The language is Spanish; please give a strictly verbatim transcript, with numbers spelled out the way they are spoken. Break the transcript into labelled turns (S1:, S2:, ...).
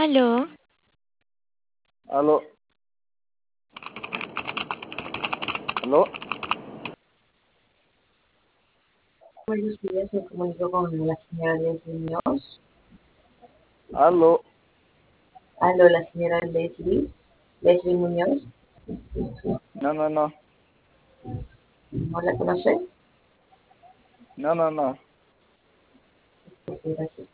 S1: Aló,
S2: Aló, aló,
S3: Buenos días, me comunico con la señora Leslie Muñoz.
S2: aló.
S3: Aló, la señora Leslie, Leslie Muñoz.
S2: No, no, no,
S3: ¿No la conoce?
S2: no, no, no.
S3: Ok, gracias.